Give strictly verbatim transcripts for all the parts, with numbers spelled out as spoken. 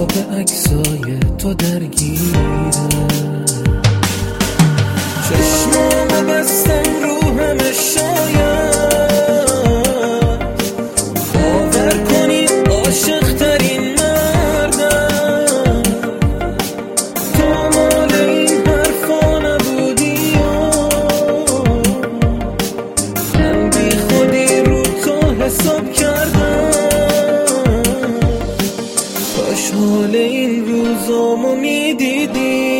خواب عکسای تو درگیره. چشمامو بستم رو همه شاید باور کنی عاشق ترین مردم. تو مال این حرفا نبودی و من بی خودی رو تو حساب کردم. کاش حال این روزامو میدیدی،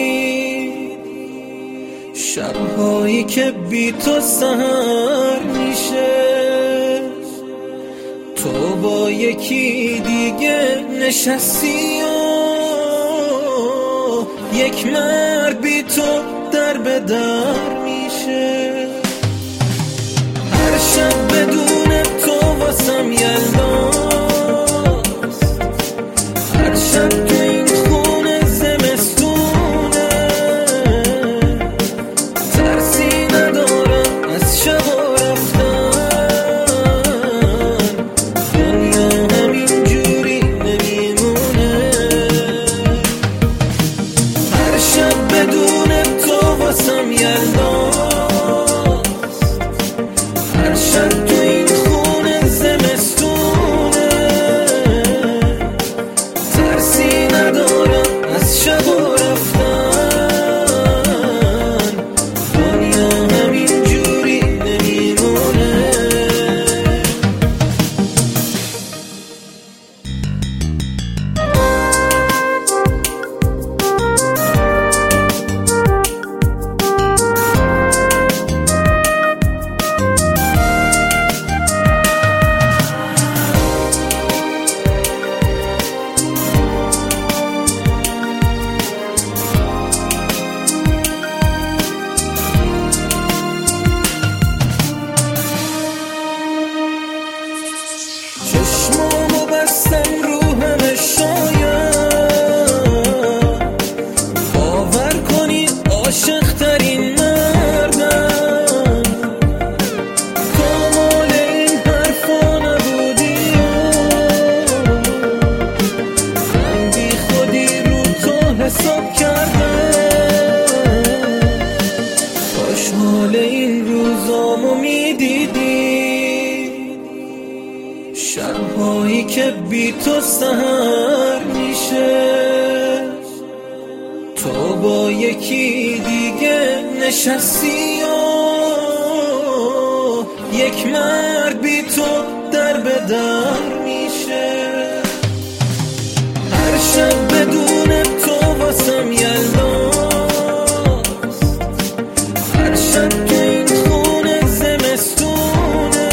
شبهایی که بی تو سهر میشه، تو با یکی دیگه نشستی و یک مرد بی تو در به در میشه. هر شب بدون تو واسم یلداست، هر شب تو این خونه زمستونه. ترسی ندارم از شب و رفتن، دنیا همین جوری نمیمونه. هر شب بدون تو واسم یلداست، هر شب تو این خونه زمستونه. ترسی ندارم از شب و رفتن، دنیا همین جوری نمیمونه. چشمامو بستم رو همه شاید باور کنی عاشق ترین مردم. تو مال این حرفا نبودی و من بی خودی رو تو حساب کردم. کاش حال این روزامو میدیدی، شبهایی که بی تو سهر میشه، تو با یکی دیگه نشستی و یک مرد بی تو در به در میشه. هر شب بدون تو واسم یلداست، هر شب تو این خونه زمستونه.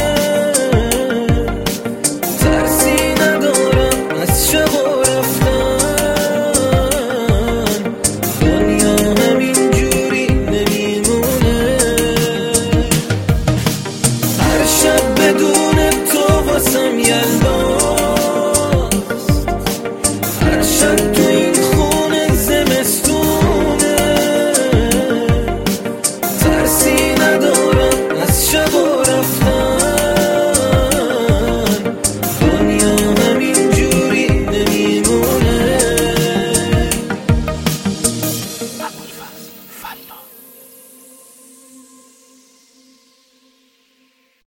ترسی ندارم از شب و رفتن، دنیا همین جوری نمیمونه. هر شب بدون تو واسم یلداست،